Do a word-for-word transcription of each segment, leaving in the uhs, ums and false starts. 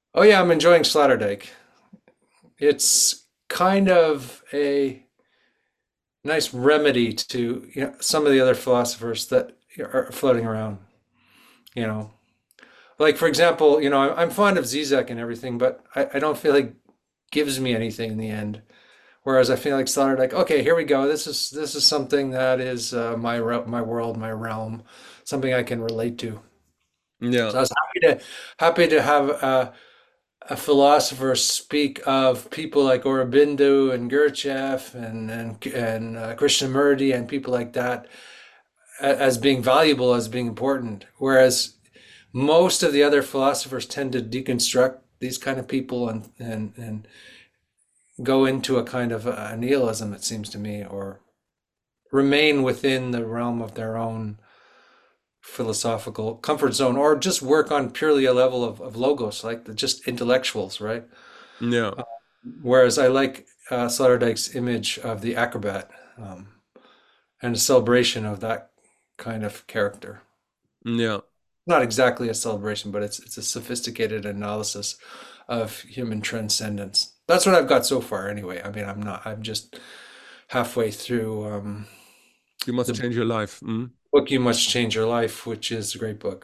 Oh yeah, I'm enjoying Sloterdijk. It's kind of a nice remedy to, you know, some of the other philosophers that are floating around, you know. Like for example, you know, I'm I'm fond of Zizek and everything, but I, I don't feel like gives me anything in the end. Whereas I feel like Sloterdijk, okay, here we go. This is this is something that is uh, my re- my world, my realm, something I can relate to. Yeah. So I was happy to happy to have uh, a philosopher speak of people like Aurobindo and Gurdjieff and and and uh, Krishnamurti and people like that as being valuable, as being important, whereas most of the other philosophers tend to deconstruct these kind of people and and and go into a kind of a nihilism, it seems to me, or remain within the realm of their own philosophical comfort zone, or just work on purely a level of, of logos, like the just intellectuals, right? Yeah. Whereas I like uh, Sloterdijk's image of the acrobat, um, and a celebration of that kind of character. Yeah. Not exactly a celebration, but it's it's a sophisticated analysis of human transcendence. That's what I've got so far, anyway. I mean, I'm not. I'm just halfway through um, You must the change your life. Mm. book "You Must Change Your Life," which is a great book.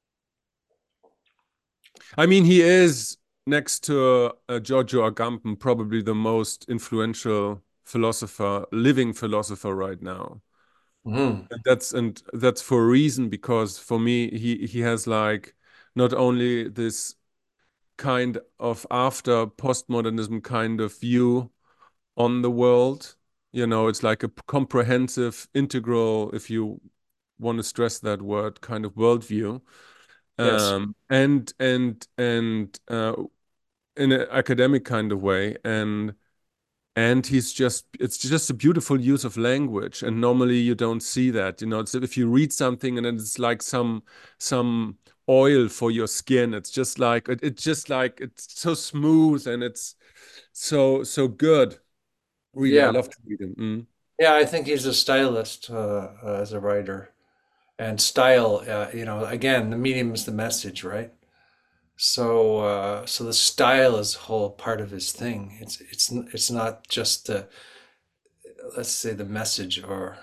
I mean, he is next to uh, Giorgio Agamben, probably the most influential philosopher, living philosopher right now. Mhm. And that's and that's for a reason because for me he he has like not only this kind of after postmodernism kind of view on the world, you know, it's like a comprehensive, integral, if you want to stress that word, kind of worldview. Yes. Um, and and and uh, in an academic kind of way, and and he's just it's just a beautiful use of language, and normally you don't see that, you know. It's if you read something and then it's like some some oil for your skin. It's just like it, it's just like it's so smooth and it's so so good. Really, I Yeah. love to read him. Mm. Yeah, I think he's a stylist uh, uh, as a writer. And style, uh, you know, again, the medium is the message, right? So, uh, so the style is a whole part of his thing. It's it's it's not just the, let's say, the message or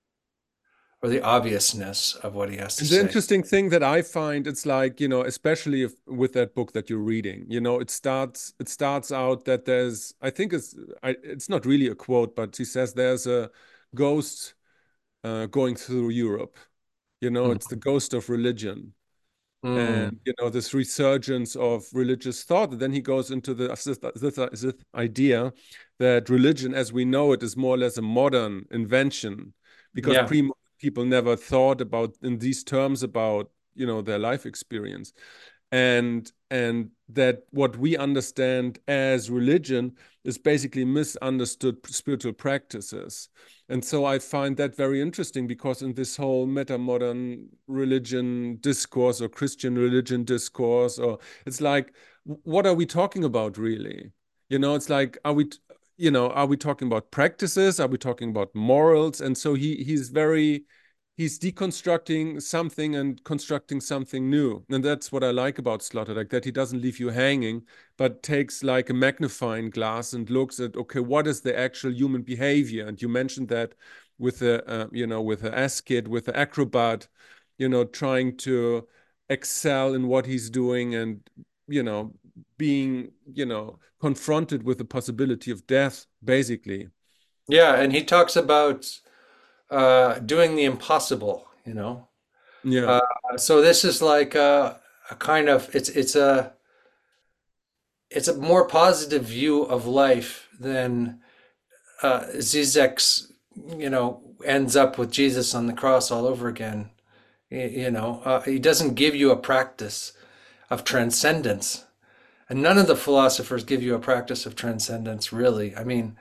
or the obviousness of what he has to And the say. interesting thing that I find, it's like, you know, especially if with that book that you're reading, you know, it starts it starts out that there's, I think it's I, it's not really a quote, but he says there's a ghost uh, going through Europe. You know, it's the ghost of religion. Mm. And, you know, this resurgence of religious thought. And then he goes into the this, this, this idea that religion as we know it is more or less a modern invention because Yeah, pre people never thought about in these terms about, you know, their life experience. And and that what we understand as religion is basically misunderstood spiritual practices. And so I find that very interesting because in this whole meta-modern religion discourse or Christian religion discourse, or it's like, what are we talking about really? You know, it's like, are we, you know, are we talking about practices? Are we talking about morals? And so he he's very he's deconstructing something and constructing something new. And that's what I like about Sloterdijk, that he doesn't leave you hanging, but takes like a magnifying glass and looks at, okay, what is the actual human behavior? And you mentioned that with the, uh, you know, with the ASCII, with the acrobat, you know, trying to excel in what he's doing and, you know, being, you know, confronted with the possibility of death, basically. yeah, and he talks about uh, doing the impossible, you know. Yeah. Uh, so this is like a, a kind of it's it's a it's a more positive view of life than uh, Zizek's, you know, ends up with Jesus on the cross all over again. You know, uh, he doesn't give you a practice of transcendence. And none of the philosophers give you a practice of transcendence, really. I mean,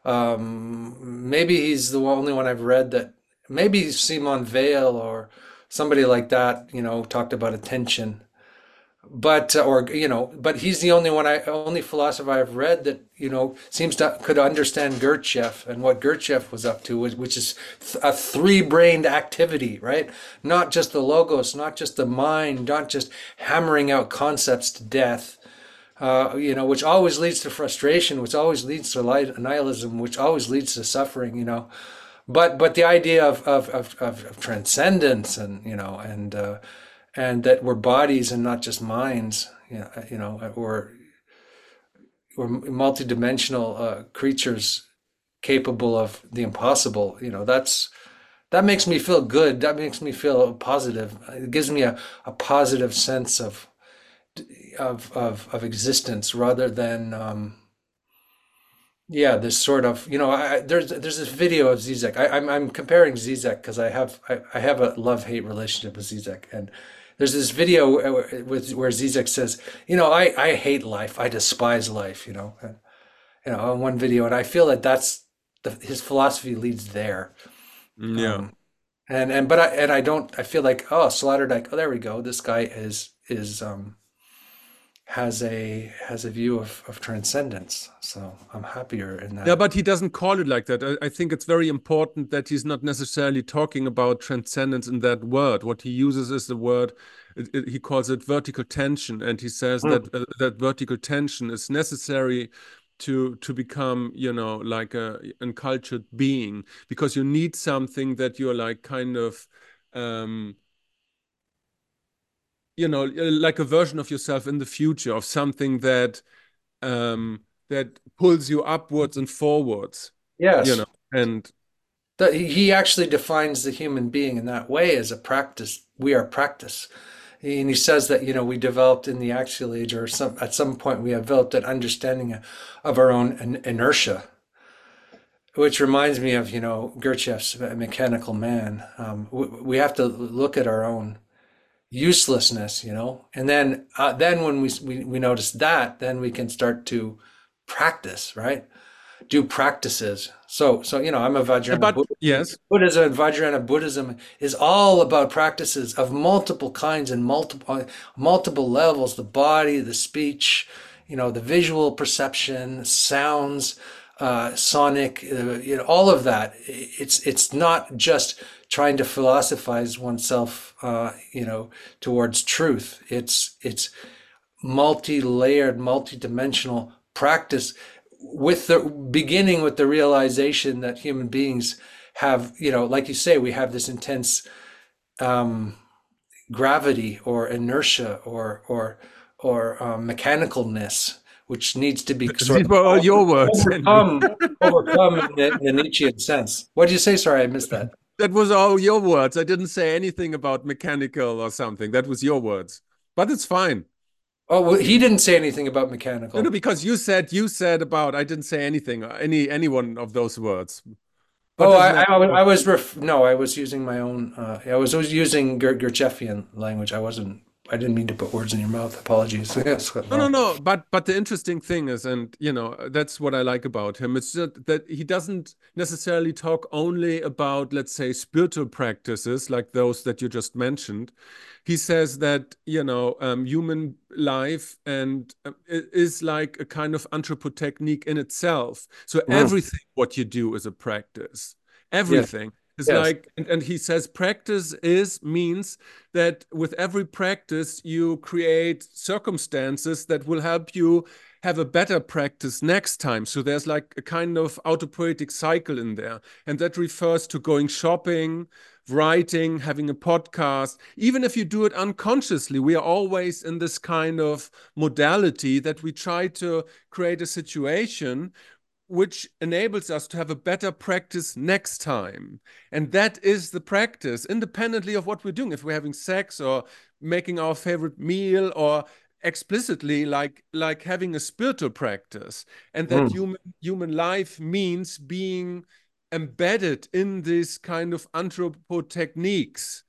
um, maybe he's the only one I've read that, maybe Simon Weil or somebody like that, you know, talked about attention. But, uh, or, you know, but he's the only one I, only philosopher I've read that, you know, seems to could understand Gurdjieff and what Gurdjieff was up to, which is a three-brained activity, right? Not just the logos, not just the mind, not just hammering out concepts to death, uh, you know, which always leads to frustration, which always leads to nihilism, which always leads to suffering, you know. But but the idea of of of, of, of transcendence, and you know, and uh, and that we're bodies and not just minds, you know, you know, or we're multidimensional uh, creatures capable of the impossible. You know, that's that makes me feel good. That makes me feel positive. It gives me a, a positive sense of of of of existence rather than um, yeah, this sort of, you know, I, there's there's this video of Zizek. I, I'm I'm comparing Zizek because I have I, I have a love-hate relationship with Zizek, and there's this video with where Zizek says, you know, I I hate life, I despise life, you know, and, you know, on one video, and I feel that that's the, his philosophy leads there. Mm, yeah. Um, and and but I and I don't I feel like, oh, Sloterdijk, oh, there we go. This guy is is um has a has a view of, of transcendence. So I'm happier in Yeah, that. but he doesn't call it like that. I, I think it's very important that he's not necessarily talking about transcendence in that word. What he uses is the word, it, it- he calls it vertical tension, and he says Mm. that uh, that vertical tension is necessary to to become, you know, like a uncultured being, because you need something that you're like kind of um you know, like a version of yourself in the future, of something that um that pulls you upwards and forwards, you Yes. know. And That he actually defines the human being in that way as a practice. We are practice. And he says that, you know, we developed in the axial age, or some at some point we have developed an understanding of our own inertia, which reminds me of, you know, Gurdjieff's Mechanical Man. Um, we, we have to look at our own uselessness, you know, and then uh, then when we, we we notice that, then we can start to practice, right? Do practices. So so you know, I'm a Vajrayana but Buddhist. yes, Buddhism and Vajrayana Buddhism is all about practices of multiple kinds and multiple multiple levels: the body, the speech, you know, the visual perception, sounds, uh, sonic, uh, you know, all of that. It's it's not just trying to philosophize oneself, uh, you know, towards truth. It's it's multi-layered, multi-dimensional practice, with the beginning with the realization that human beings have, you know, like you say, we have this intense um, gravity or inertia or or or um, mechanicalness, which needs to be sort these of were all your words, Henry. overcome, overcome in the, in the Nietzschean sense. What did you say? Sorry, I missed that. That was all your words. I didn't say anything about mechanical or something. That was your words. But it's fine. Oh, well, he didn't say anything about No, no, mechanical. because you said you said about, I didn't say anything, any any one of those words. But Oh, doesn't I, matter. I, was- I was ref no, I was using my own. Uh, I was, was using Gur Gurdjieffian language. I wasn't. I didn't mean to put words in your mouth. Apologies. Yes. No, no, Well, no. But but the interesting thing is, and you know, that's what I like about him. It's just that he doesn't necessarily talk only about, let's say, spiritual practices like those that you just mentioned. He says that, you know, um, human life and uh, is like a kind of anthropotechnique in itself. So mm, everything what you do is a practice. yes. Everything. It's Yes. like, and, and he says practice is means that with every practice you create circumstances that will help you have a better practice next time. So there's like a kind of autopoietic cycle in there. And that refers to going shopping, writing, having a podcast. Even if you do it unconsciously, we are always in this kind of modality that we try to create a situation which enables us to have a better practice next time. And that is the practice, independently of what we're doing. If we're having sex or making our favorite meal, or explicitly like like having a spiritual practice. And that Mm, human human life means being embedded in this kind of anthropo techniques,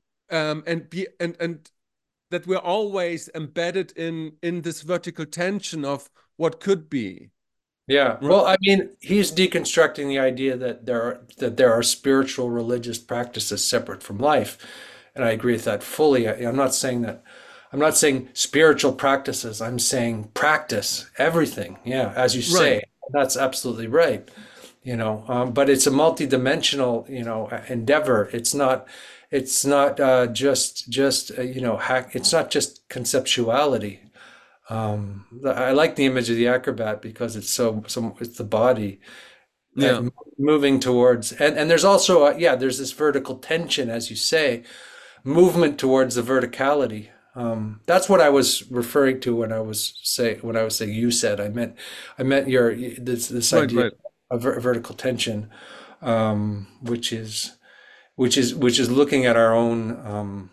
um, and be and and that we're always embedded in in this vertical tension of what could be. yeah. Right? Well, I mean, he's deconstructing the idea that there are that there are spiritual religious practices separate from life, and I agree with that fully. I, I'm not saying that. I'm not saying spiritual practices. I'm saying practice everything. Yeah, as you Right. say, that's absolutely right. You know, um, but it's a multidimensional, you know, endeavor. It's not, it's not uh, just just uh, you know, hack. It's not just conceptuality. Um, I like the image of the acrobat because it's so, so it's the body Yeah. and moving towards, and, and there's also, a, yeah, there's this vertical tension, as you say, movement towards the verticality. Um, that's what I was referring to when I was say when I was saying you said. I meant I meant your this this Right, idea right. of ver vertical tension, um, which is which is which is looking at our own um,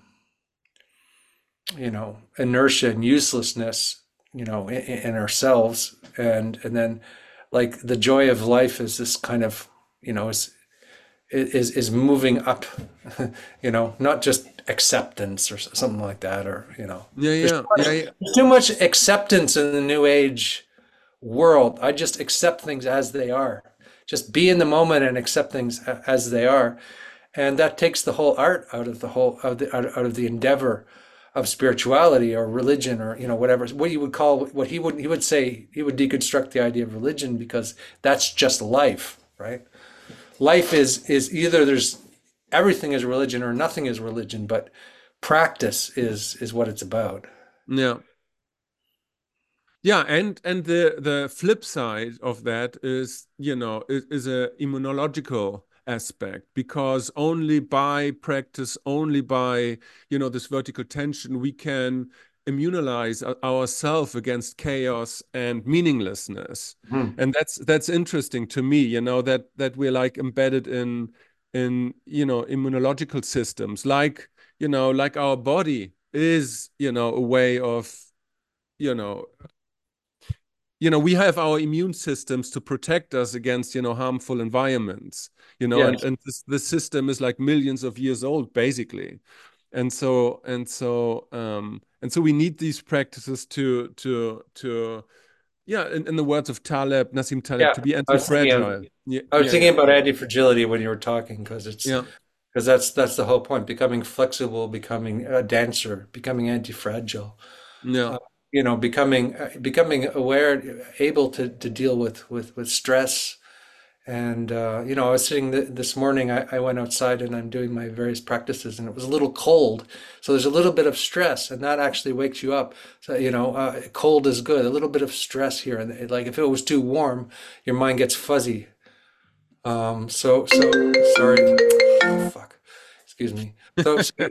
you know inertia and uselessness, you know, in, in ourselves, and and then like the joy of life is this kind of you know is is is moving up, you know, not just acceptance or something like that, or you know, Yeah, there's too yeah, much, yeah, yeah. there's too much acceptance in the new age world. I just accept things as they are. Just be in the moment and accept things as they are, and that takes the whole art out of the whole of the out of the endeavor of spirituality or religion or you know whatever what you would call what he would he would say he would deconstruct the idea of religion because that's just life, right? Life is is either there's everything is religion or nothing is religion, but practice is is what it's about. Yeah. Yeah, and and the the flip side of that is, you know, is, is a immunological aspect because only by practice, only by, you know, this vertical tension, we can immunize ourselves against chaos and meaninglessness. Hmm. And that's that's interesting to me, you know, that that we're like embedded in in, you know, immunological systems, like, you know, like our body is, you know, a way of, you know, you know we have our immune systems to protect us against, you know harmful environments, you know and Yes. and this, this system is like millions of years old basically. And so and so um and so we need these practices to to to yeah, in, in the words of Taleb, Nassim Taleb, Yeah. to be I was thinking of anti-fragile. Yeah, I was yeah, thinking yeah, about anti-fragility when you were talking because it's yeah, because that's that's the whole point. Becoming flexible, becoming a dancer, becoming anti-fragile. yeah, Uh, you know, becoming uh, becoming aware, able to to deal with with with stress. And uh, you know, I was sitting th this morning. I, I went outside and I'm doing my various practices, and it was a little cold. So there's a little bit of stress, and that actually wakes you up. So you know, uh, cold is good. A little bit of stress here, and it, like if it was too warm, your mind gets fuzzy. Um, so so sorry. Oh, fuck. Excuse me. So, so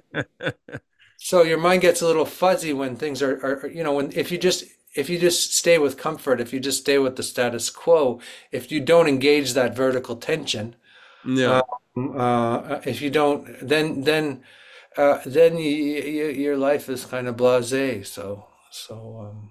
so your mind gets a little fuzzy when things are, are, you know, when if you just if you just stay with comfort, if you just stay with the status quo, if you don't engage that vertical tension, yeah. um, uh, if you don't, then then uh, then you, you, your life is kind of blasé. So so um,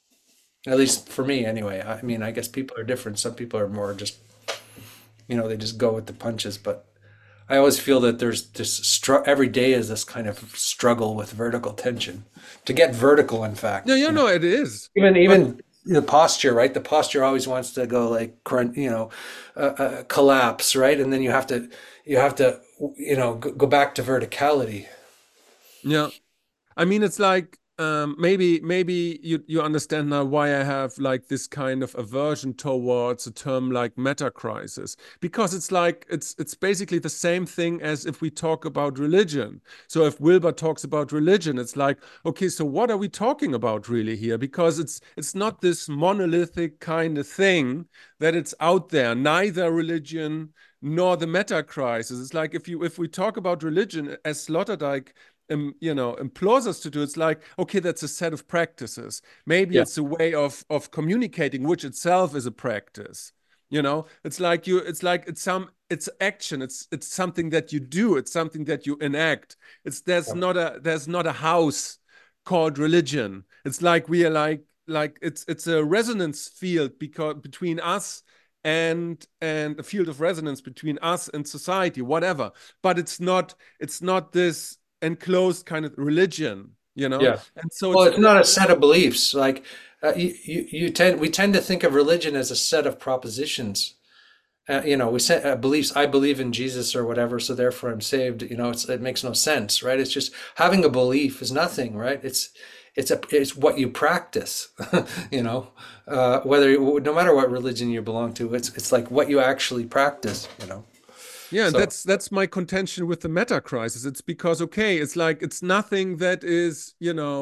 at least for me, anyway. I mean, I guess people are different. Some people are more just you know they just go with the punches, but I always feel that there's this str every day is this kind of struggle with vertical tension to get vertical, in Yeah, fact, you you know. know it is. Even But even the posture, right? The posture always wants to go like current, you know, uh, uh, collapse, right? And then you have to you have to you know go, go back to verticality. yeah, I mean, it's like um, maybe maybe you you understand now why I have like this kind of aversion towards a term like meta crisis, because it's like it's it's basically the same thing as if we talk about religion. So if Wilber talks about religion, it's like, okay, so what are we talking about really here? Because it's it's not this monolithic kind of thing that it's out there, neither religion nor the meta crisis. It's like if you if we talk about religion as Sloterdijk um, you know implores us to do, it's like, okay, that's a set of practices, maybe Yeah. it's a way of of communicating, which itself is a practice. You know it's like you it's like it's some it's action, it's it's something that you do, it's something that you enact. It's there's not a there's not a house called religion. It's like we are like like it's it's a resonance field because between us and and a field of resonance between us and society, whatever. But it's not it's not this enclosed kind of religion, you know? Yeah. And so Well, it's, it's not a set of beliefs. Like uh, you, you, you tend we tend to think of religion as a set of propositions. Uh, you know, we say uh, beliefs. I believe in Jesus or whatever, so therefore I'm saved. You know, it's, it makes no sense, right? It's just having a belief is nothing, right? It's it's a it's what you practice. You know, uh, whether no matter what religion you belong to, it's it's like what you actually practice. You know, yeah, and so that's that's my contention with the meta crisis. It's because, okay, it's like it's nothing that is, you know,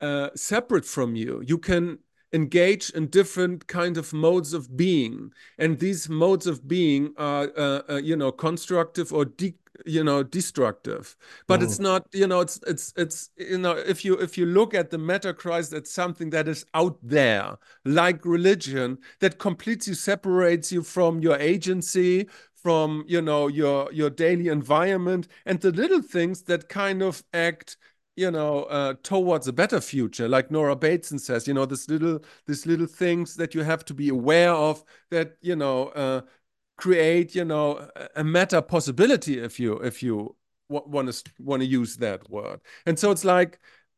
uh, separate from you. You can engage in different kind of modes of being, and these modes of being are, uh, uh, you know, constructive or de you know destructive. But it's Mm. not, you know, it's it's it's you know, if you if you look at the meta Christ, it's something that is out there, like religion, that completely separates you from your agency, from, you know, your your daily environment, and the little things that kind of act, you know, uh, towards a better future. Like Nora Bateson says, you know, this little these little things that you have to be aware of, that, you know, uh, create, you know, a, a meta possibility, if you if you want to want to use that word. And so it's like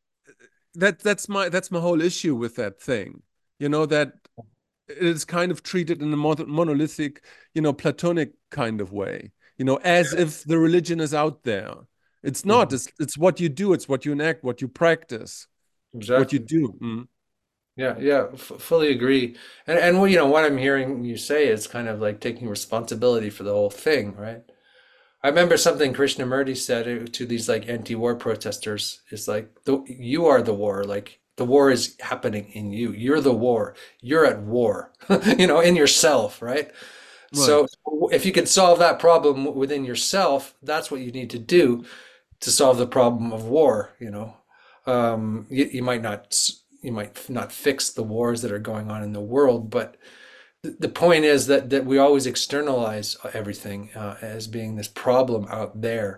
that that's my that's my whole issue with that thing, you know, that it is kind of treated in a monolithic, you know, Platonic kind of way, you know, as if the religion is out there. It's not. Mhm. It's it's what you do. It's what you enact, what you practice, what you Exactly. do. Mm. Yeah, yeah, f fully agree. And and what you know what I'm hearing you say is kind of like taking responsibility for the whole thing, right? I remember something Krishnamurti said uh, to these like anti-war protesters is like the you are the war, like the war is happening in you. You're the war. You're at war, you know, in yourself, right? Right. So if you can solve that problem within yourself, that's what you need to do to solve the problem of war, you know. Um, you, you might not you might not fix the wars that are going on in the world, but the point is that that we always externalize everything uh, as being this problem out there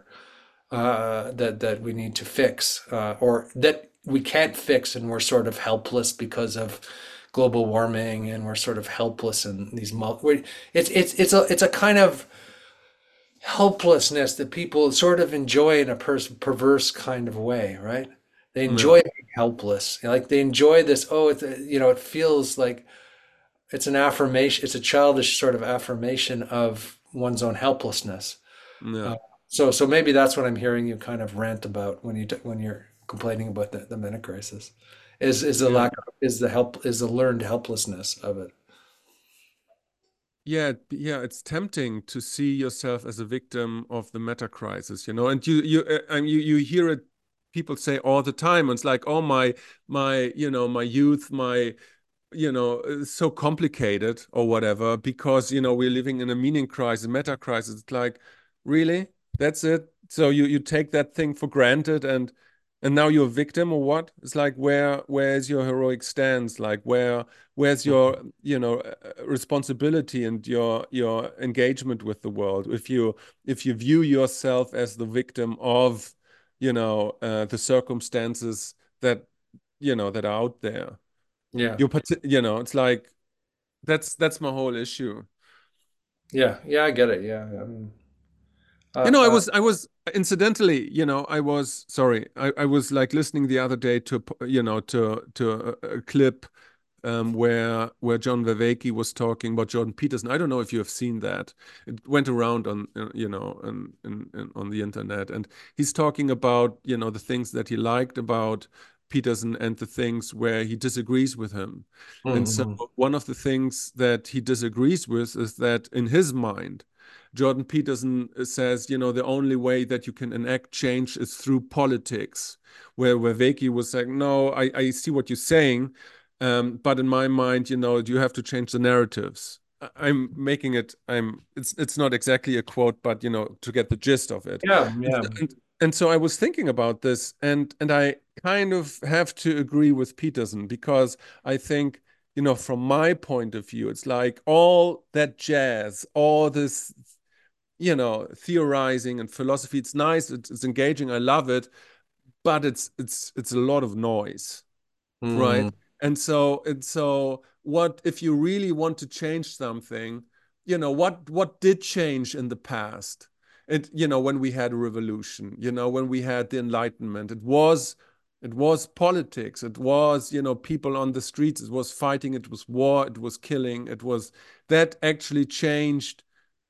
uh, that that we need to fix uh, or that we can't fix, and we're sort of helpless because of global warming, and we're sort of helpless in these mul- it's it's it's a it's a kind of helplessness that people sort of enjoy in a per perverse kind of way, right? They Yeah. enjoy being helpless. Like they enjoy this, oh, it's, you know, it feels like it's an affirmation, it's a childish sort of affirmation of one's own helplessness. Yeah. Uh, so so maybe that's what I'm hearing you kind of rant about when you t- when you're complaining about the, the meta crisis. Is is the Yeah. lack of, is the help is the learned helplessness of it. Yeah, yeah, it's tempting to see yourself as a victim of the meta crisis, you know, and you you uh, and you you hear it people say all the time. And it's like, oh, my my you know, my youth, my, you know, is so complicated or whatever, because, you know, we're living in a meaning crisis, meta crisis. It's like, really? That's it? So you you take that thing for granted, and and now you're a victim or what? It's like, where where's your heroic stance? Like, where where's your, you know, uh, responsibility and your your engagement with the world, if you if you view yourself as the victim of, you know, uh, the circumstances that, you know, that are out there. Yeah, You parti- you know, it's like, that's that's my whole issue. yeah, yeah. I get it. Yeah. Um, You uh, know, I uh, was I was incidentally, you know, I was sorry, I, I was like listening the other day to, you know, to to a, a clip, um, where where John Vervaeke was talking about Jordan Peterson. I don't know if you have seen that. It went around on, uh, you know, on in, in, on the internet, and he's talking about, you know, the things that he liked about Peterson and the things where he disagrees with him. And so mhm. one of the things that he disagrees with is that in his mind, Jordan Peterson says, you know, the only way that you can enact change is through politics. Where where Vervaeke was saying, no, I, I see what you're saying, um, but in my mind, you know, you have to change the narratives. I- am making it. I'm. It's it's not exactly a quote, but, you know, to get the gist of it. Yeah, And, yeah. and and so I was thinking about this, and and I kind of have to agree with Peterson, because I think, you know, from my point of view, it's like all that jazz, all this, you know, theorizing and philosophy. It's nice. It's, it's engaging. I love it, but it's it's it's a lot of noise, right? Mm, And so and so what if you really want to change something, you know, what what did change in the past? And, you know, when we had a revolution, you know, when we had the Enlightenment, it was it was politics, it was, you know, people on the streets, it was fighting, it was war, it was killing, it was that actually changed,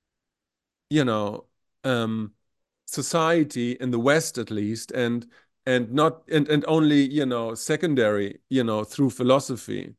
you know, um society in the West, at least, and and not and and only, you know, secondary, you know, through philosophy.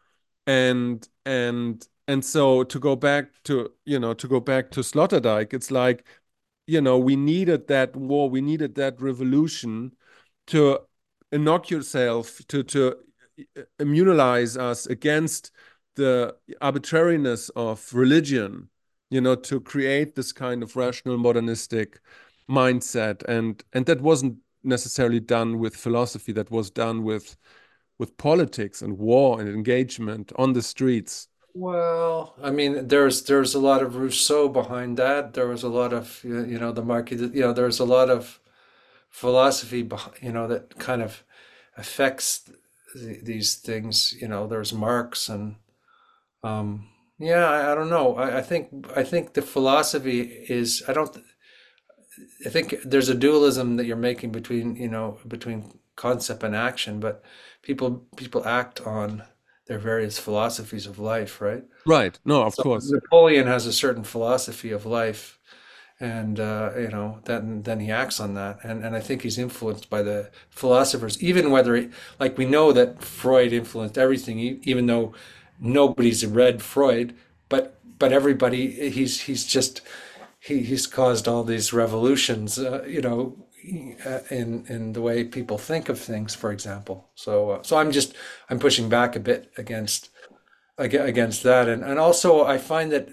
And and and so to go back to, you know, to go back to Sloterdijk, it's like, you know, we needed that war, we needed that revolution to inoculate yourself, to to immunize us against the arbitrariness of religion, you know, to create this kind of rational modernistic mindset. And and that wasn't necessarily done with philosophy. That was done with with politics and war and engagement on the streets. Well, I mean, there's there's a lot of Rousseau behind that. There was a lot of you you know the Marquis, de- you know, there's a lot of philosophy, beh- you know, that kind of affects th these things. You know, there's Marx and um, yeah, I, I don't know. I, I think I think the philosophy is. I don't. I think there's a dualism that you're making between you know between concept and action, but people people act on their various philosophies of life, right? Right. No, of So course. Napoleon has a certain philosophy of life, and uh, you know then then he acts on that, and and I think he's influenced by the philosophers, even whether he, like we know that Freud influenced everything, e- even though nobody's read Freud, but but everybody he's he's just he he's caused all these revolutions, uh, you know. uh, In in the way people think of things, for example, so uh, so I'm just I'm pushing back a bit against ag- against that, and and also I find that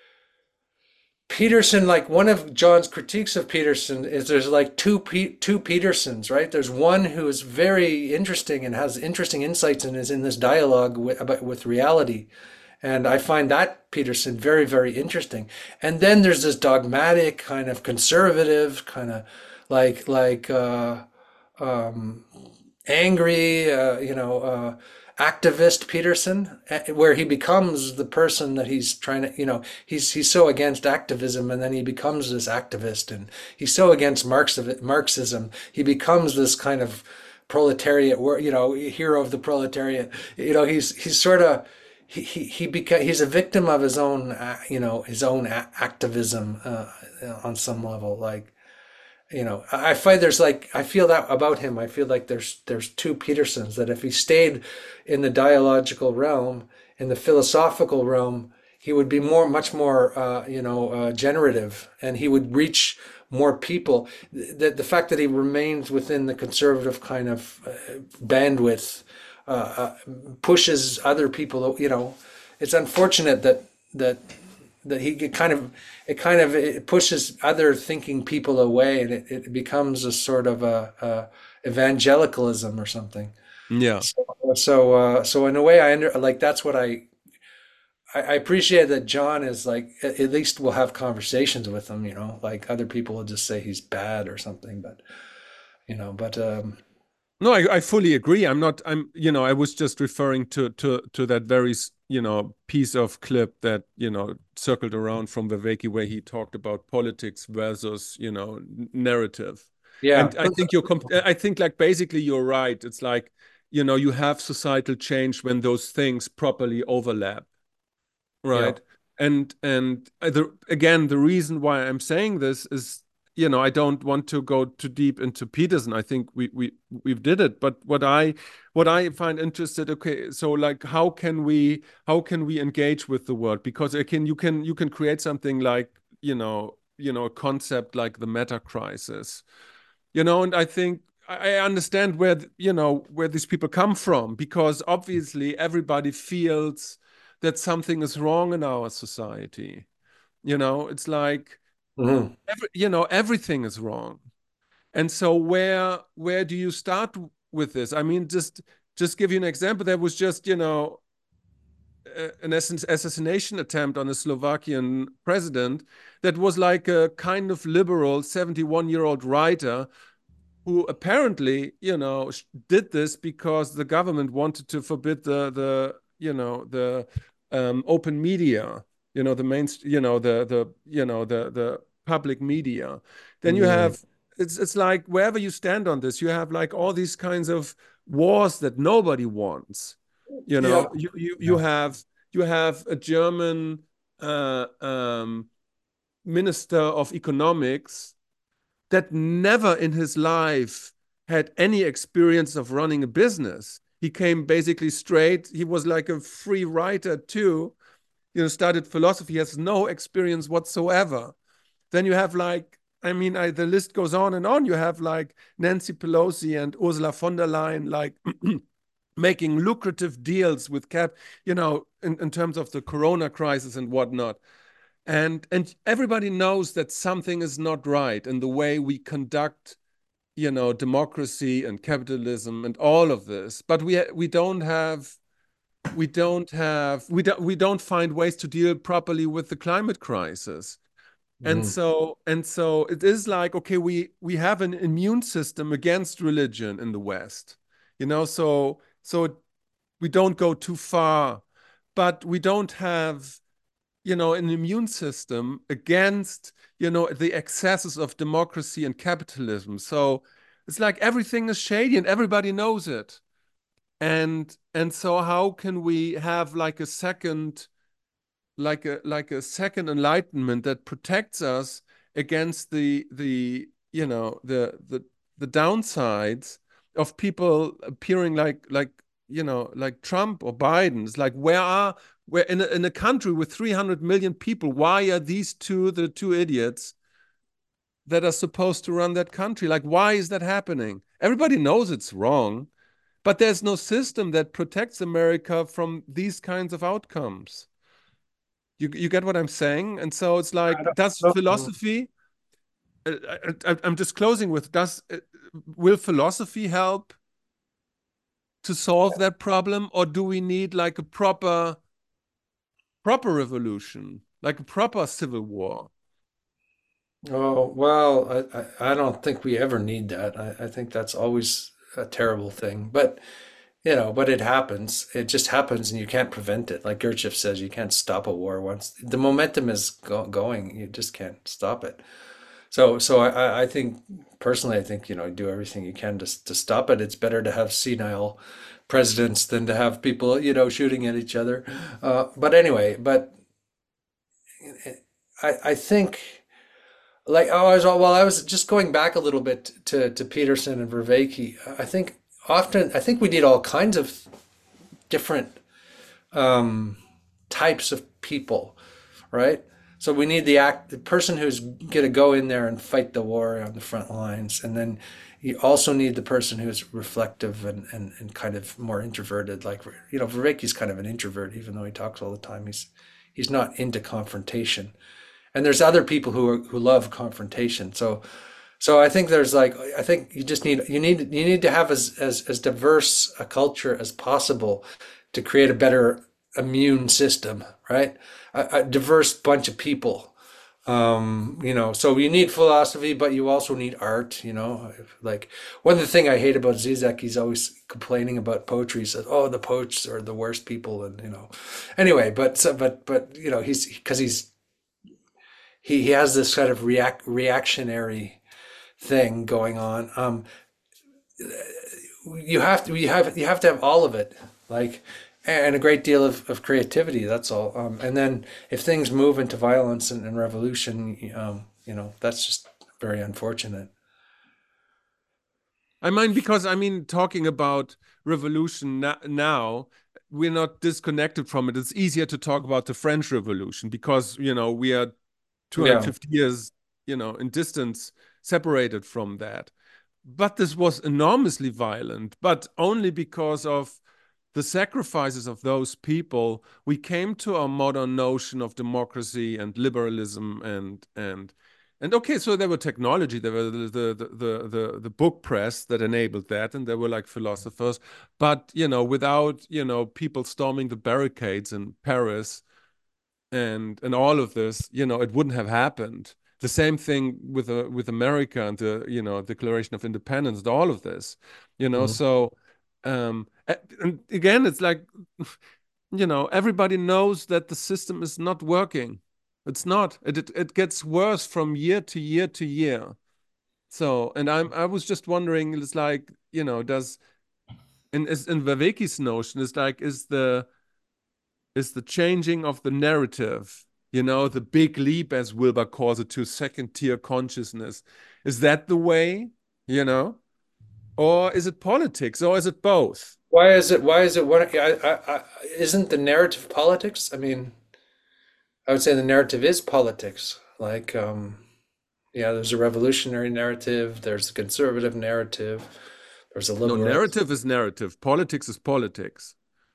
Peterson, like one of John's critiques of Peterson is there's like two Pe- two Petersons, right? There's one who is very interesting and has interesting insights and is in this dialogue with about with reality, and I find that Peterson very very interesting. And then there's this dogmatic kind of conservative kind of like like uh, um, angry, uh, you know, uh, activist Peterson, eh, where he becomes the person that he's trying to, you know, he's he's so against activism, and then he becomes this activist, and he's so against Marxism, he becomes this kind of proletariat, you know, hero of the proletariat. You know, he's he's sort of he he he beca- he's a victim of his own, uh, you know, his own activism uh, on some level, like you know, I find there's like I feel that about him. I feel like there's there's two Petersons that if he stayed in the dialogical realm, in the philosophical realm, he would be more much more uh, you know uh, generative, and he would reach more people. The the fact that he remains within the conservative kind of uh, bandwidth uh, uh, pushes other people. You know, it's unfortunate that that that he it kind of it kind of it pushes other thinking people away, and it, it becomes a sort of a, a evangelicalism or something. Yeah. So so uh, so in a way, I under like that's what I I I appreciate that John is like at at least we'll have conversations with him. You know, like other people will just say he's bad or something, but you know, but um, No, I, I fully agree. I'm not, I'm, you know, I was just referring to to to that very, you know, piece of clip that, you know, circled around from Viveki where he talked about politics versus, you know, narrative. yeah, And I think you're, comp I think like basically you're right. It's like, you know, you have societal change when those things properly overlap, yeah, right? And and uh, the, again, the reason why I'm saying this is, you know, I don't want to go too deep into Peterson. I think we we we've did it. But what I what I find interested, okay, so like how can we how can we engage with the world? Because again, you can you can create something like, you know, you know, a concept like the meta crisis, you know, and I think I understand where, you know, where these people come from, because obviously everybody feels that something is wrong in our society. You know, it's like mhm, every, you know, everything is wrong. And so where where do you start with this? I mean, just just give you an example. There was just, you know, an assassination attempt on a Slovakian president that was like a kind of liberal seventy-one year old writer who apparently, you know, did this because the government wanted to forbid the the you know the um, open media, you know, the main, you know, the the you know the the public media. Then you mm, have it's it's like wherever you stand on this, you have like all these kinds of wars that nobody wants. You yeah, know, you you you yeah, have you have a German uh, um, minister of economics that never in his life had any experience of running a business. He came basically straight. He was like a free writer too. You know, studied philosophy, has no experience whatsoever. Then you have like I mean, I, the list goes on and on. You have like Nancy Pelosi and Ursula von der Leyen, like making lucrative deals with cap, you know, in, in terms of the Corona crisis and whatnot. And and everybody knows that something is not right in the way we conduct, you know, democracy and capitalism and all of this. But we we don't have we don't have we don't we don't find ways to deal properly with the climate crisis. And Mhm. so and so it is like, okay, we we have an immune system against religion in the West, you know, so so we don't go too far, but we don't have, you know, an immune system against, you know, the excesses of democracy and capitalism. So it's like everything is shady and everybody knows it. And and so how can we have like a second like a like a second enlightenment that protects us against the the you know the the the downsides of people appearing like like you know like Trump or Biden's like where are where in a, in a country with three hundred million people, why are these two the two idiots that are supposed to run that country? Like, why is that happening? Everybody knows it's wrong, but there's no system that protects America from these kinds of outcomes. You you get what I'm saying? And so it's I like, don't does know. philosophy? I, I, I'm just closing with, does uh, will philosophy help to solve that problem, or do we need like a proper proper revolution, like a proper civil war? Oh, well, I, I, I don't think we ever need that. I, I think that's always a terrible thing. But, you know, but it happens. It just happens and you can't prevent it. Like Gurdjieff says, you can't stop a war once the momentum is go going. You just can't stop it. So, so I, I I think personally, I think, you know, do everything you can to, to stop it. It's better to have senile presidents than to have people, you know, shooting at each other. Uh, but anyway, but I, I think like oh, I was while I was just going back a little bit to to Peterson and Vervaeke. I think often I think we need all kinds of different um, types of people, right? So we need the act the person who's going to go in there and fight the war on the front lines, and then you also need the person who's reflective and, and, and kind of more introverted. Like you know, Vervaeke's kind of an introvert, even though he talks all the time. He's he's not into confrontation, and there's other people who are, who love confrontation. So so I think there's like I think you just need you need you need to have as as, as diverse a culture as possible to create a better immune system, right? A, a diverse bunch of people. Um, you know, so you need philosophy, but you also need art, you know. Like one of the thing I hate about Zizek, he's always complaining about poetry. He says, "Oh, the poets are the worst people," and you know. Anyway, but so, but but you know, he's because he's he, he has this kind of react reactionary thing going on. Um, you have to you have you have to have all of it, like, and a great deal of, of creativity. That's all. Um, and then if things move into violence and, and revolution, um, you know, that's just very unfortunate. I mean, because I mean, talking about revolution na now, we're not disconnected from it. It's easier to talk about the French Revolution because, you know, we are Yeah. two hundred fifty years, you know, in distance separated from that. But this was enormously violent, but only because of the sacrifices of those people, we came to our modern notion of democracy and liberalism and and and okay, so there were technology, there were the the the the, the book press that enabled that, and there were like philosophers, but you know, without you know people storming the barricades in Paris and and all of this, you know, it wouldn't have happened. The same thing with uh, with America and the you know Declaration of Independence and all of this, you know. Mhm. So, um, and again, it's like, you know, everybody knows that the system is not working. It's not. It it, it gets worse from year to year to year. So, and I'm I was just wondering, it's like, you know, does in in Verweke's notion is like, is the is the changing of the narrative, you know, the big leap, as Wilber calls it, to second tier consciousness. Is that the way, you know? Or is it politics? Or is it both? Why is it? Why is it? What? I, I, I, isn't the narrative politics? I mean, I would say the narrative is politics. Like, um, Yeah, there's a revolutionary narrative, there's a conservative narrative, there's a No, liberal narrative is narrative. Politics is politics.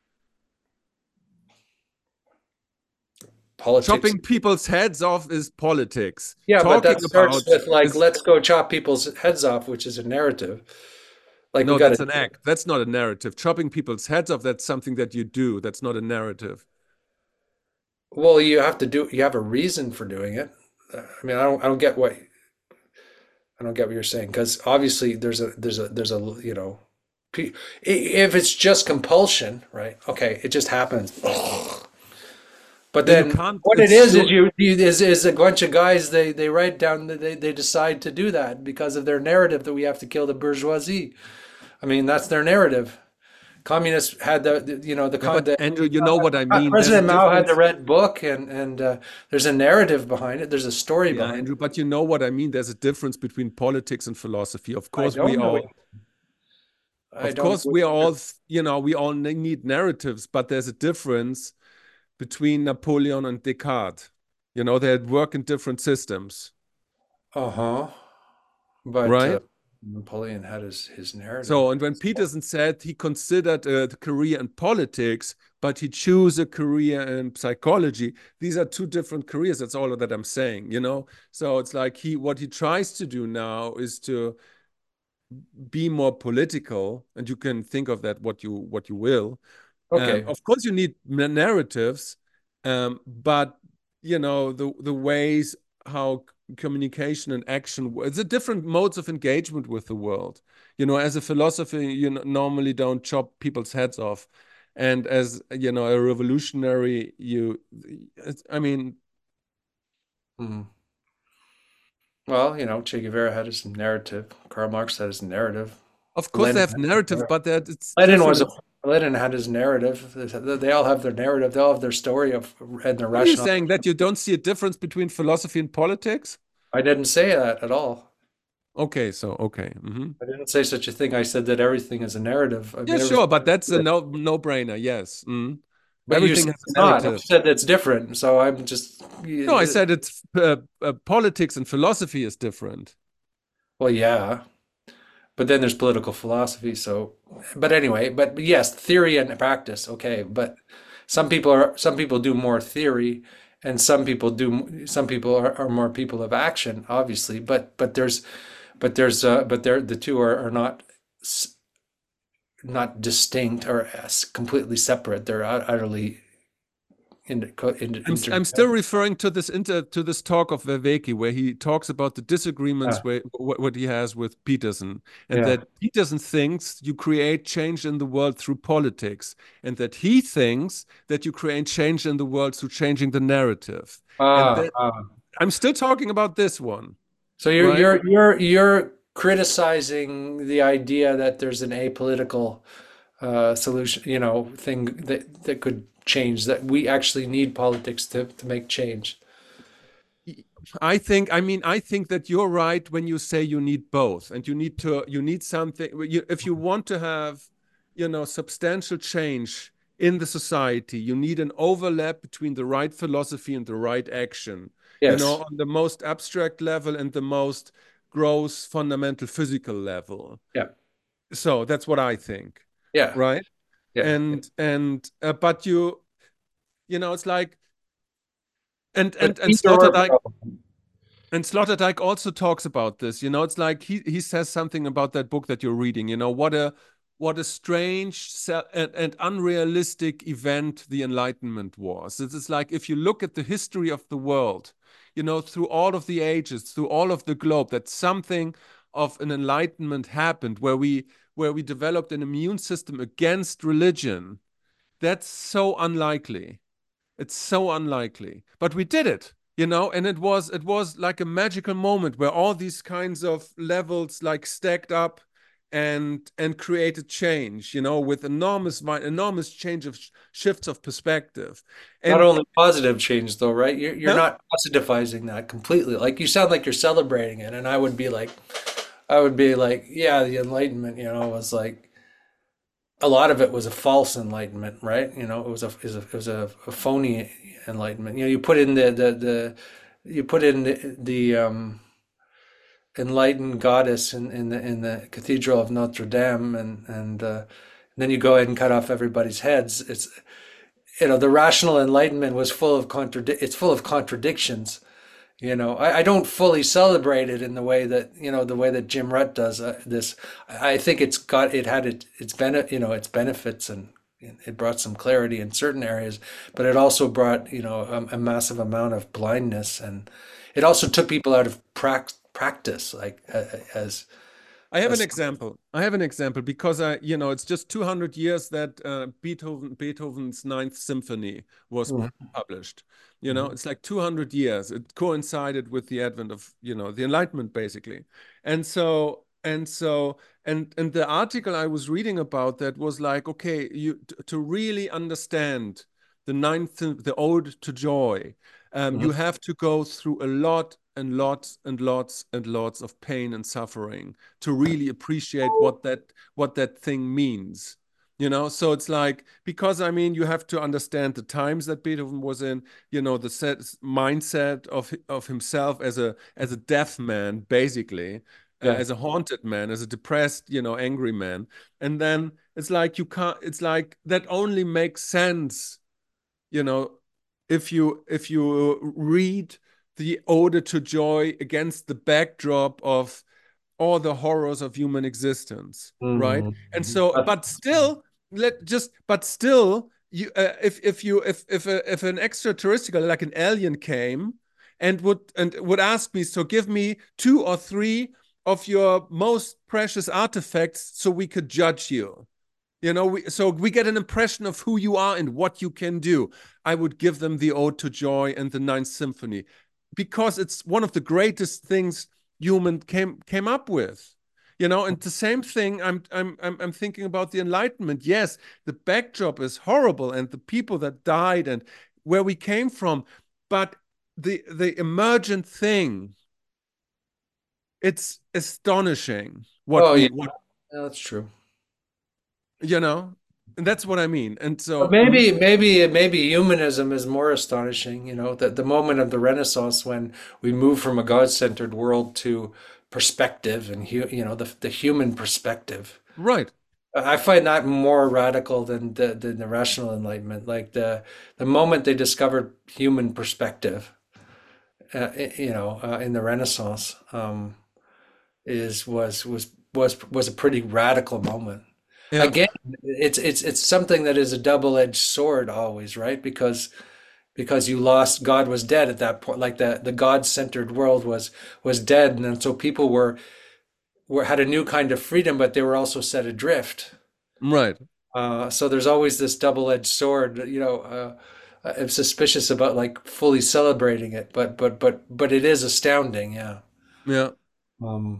politics. Chopping people's heads off is politics. Yeah, but Talking that starts about with like, is let's go chop people's heads off, which is a narrative. Like we no, got to, that's an act. That's not a narrative. Chopping people's heads off, that's something that you do. That's not a narrative. well, you have to do, you have a reason for doing it. I mean, I don't, I don't get what, I don't get what you're saying because obviously there's a, there's a, there's a, you know, if it's just compulsion, right? Okay, it just happens. But Yeah, you then can't. what it It's is is so. you, you is is a bunch of guys they they write down they they decide to do that because of their narrative that we have to kill the bourgeoisie. I mean that's their narrative. Communists had the, the you know the Yeah, con but the Andrew, you know what I mean. There's a President Mao had the difference. red book and and uh, there's a narrative behind it. There's a story Yeah, behind it. Andrew, but you know what I mean. There's a difference between politics and philosophy. Of I course, we don't know. all, It. I of don't. course, we all, you know, we all need narratives, but there's a difference between Napoleon and Descartes. You know, they work in different systems, Uh-huh. But uh, right? Napoleon had his his narrative. So, and when Peterson said he considered a career in politics, but he chose a career in psychology, these are two different careers. That's all that I'm saying, you know? So it's like he, what he tries to do now is to be more political, and you can think of that what you what you will. Um, Okay. of course, you need narratives, um, but you know the the ways how communication and action, it's a different modes of engagement with the world. You know, as a philosopher, you normally don't chop people's heads off, and as you know, a revolutionary, you, I mean, Mhm. Well, you know, Che Guevara had his narrative. Karl Marx had his narrative. of course they Lenin, have narratives, but that it's Lenin different. was a It's, Lenin had his narrative. They all have their narrative. They all have their story of and their what are you rationale. saying, that you don't see a difference between philosophy and politics? I didn't say that at all. Okay, so okay. Hmm. I didn't say such a thing. I said that everything is a narrative. I Yeah, mean, sure, everything. but that's a no no brainer. Yes. Mm. But you Everything said has it's a not. I narrative. said it's different. So I'm just. No, I said it's uh, uh, politics and philosophy is different. Well, yeah. But then there's political philosophy. So, but anyway, but yes, theory and practice. Okay, but some people are some people do more theory, and some people do some people are, are more people of action, obviously. But but there's but there's uh, but they're the two are, are not not distinct or completely separate. They're utterly inter, I'm inter, I'm still referring to this inter to this talk of Verweke where he talks about the disagreements uh, where what, what he has with Peterson, and yeah. that Peterson thinks you create change in the world through politics, and that he thinks that you create change in the world through changing the narrative. And Ah, that ah. I'm still talking about this one, So you're right? you're you're you're criticizing the idea that there's an apolitical uh, solution, you know, thing that that could change. That we actually need politics to to make change. I think, I mean, I think that you're right when you say you need both, and you need to, you need something. You, if you want to have, you know, substantial change in the society, you need an overlap between the right philosophy and the right action, you know, Yes. on the most abstract level and the most gross, fundamental physical level. Yeah. So that's what I think, Yeah. right? Yeah. And, and, uh, but you, you know, it's like, and, But and, and either or, Sloterdijk, bro. and Sloterdijk also talks about this. You know, it's like he he says something about that book that you're reading. You know, what a what a strange and, and unrealistic event the Enlightenment was. It is like if you look at the history of the world, you know, through all of the ages, through all of the globe, that something of an enlightenment happened where we where we developed an immune system against religion. That's so unlikely. It's so unlikely, but we did it, you know, and it was it was like a magical moment where all these kinds of levels like stacked up and and created change, you know, with enormous enormous change of sh shifts of perspective. Not And only positive change though, right? You're you're yeah, not positivizing that completely. Like you sound like you're celebrating it, and I would be like, I would be like, yeah, the Enlightenment, you know, was like a lot of it was a false enlightenment, right? You know, it was a it was a, it was a, a phony enlightenment. You know, you put in the the the you put in the, the um enlightened goddess in, in the in the Cathedral of Notre Dame, and and uh, then you go ahead and cut off everybody's heads. It's you know the rational enlightenment was full of contradic it's full of contradictions. You know, I, I don't fully celebrate it in the way that you know the way that Jim Rutt does uh, this. I think it's got it had it its benefit you know its benefits, and it brought some clarity in certain areas, but it also brought you know a, a massive amount of blindness, and it also took people out of prac practice, like uh, as I have an as. example. I have an example because I, you know, it's just two hundred years that uh, Beethoven Beethoven's Ninth Symphony was Mhm. published. You know, Mhm. it's like two hundred years. It coincided with the advent of, you know, the Enlightenment basically. And so and so and and the article I was reading about that was like, okay, you to really understand the ninth, the Ode to Joy, um, Mhm. you have to go through a lot and lots and lots and lots of pain and suffering to really appreciate what that what that thing means. You know, so it's like, because I mean, you have to understand the times that Beethoven was in, you know, the set, mindset of of himself as a as a deaf man, basically, uh, Yeah. as a haunted man, as a depressed, you know, angry man. And then it's like you can't, it's like that only makes sense, you know, if you if you read the Ode to Joy against the backdrop of all the horrors of human existence, right? And Mhm. so, Uh, but still, let just, but still, you uh, if if you if if a, if an extraterrestrial like an alien came and would and would ask me, so give me two or three of your most precious artifacts so we could judge you. You know, we, so we get an impression of who you are and what you can do. I would give them the Ode to Joy and the Ninth Symphony because it's one of the greatest things human came came up with. You know, and the same thing I'm I'm I'm, I'm thinking about the Enlightenment. Yes, the backdrop is horrible and the people that died and where we came from, but the the emergent thing, it's astonishing what oh yeah, we what yeah, that's true. you know, and that's what I mean. And But so maybe, maybe, maybe humanism is more astonishing. You know, that the moment of the Renaissance when we move from a God-centered world to perspective and hu you know the the human perspective. right. I find that more radical than the than the rational enlightenment. Like the the moment they discovered human perspective, uh, you know, uh, in the Renaissance, um, is was was was was a pretty radical moment. Yeah. Again, it's it's it's something that is a double-edged sword always, right? Because because you lost God was dead at that point, like the the God-centered world was was dead, and then so people were were had a new kind of freedom, but they were also set adrift. Right. Uh, so there's always this double-edged sword, you know. Uh, I'm suspicious about like fully celebrating it, but but but but it is astounding, yeah. Yeah. Um,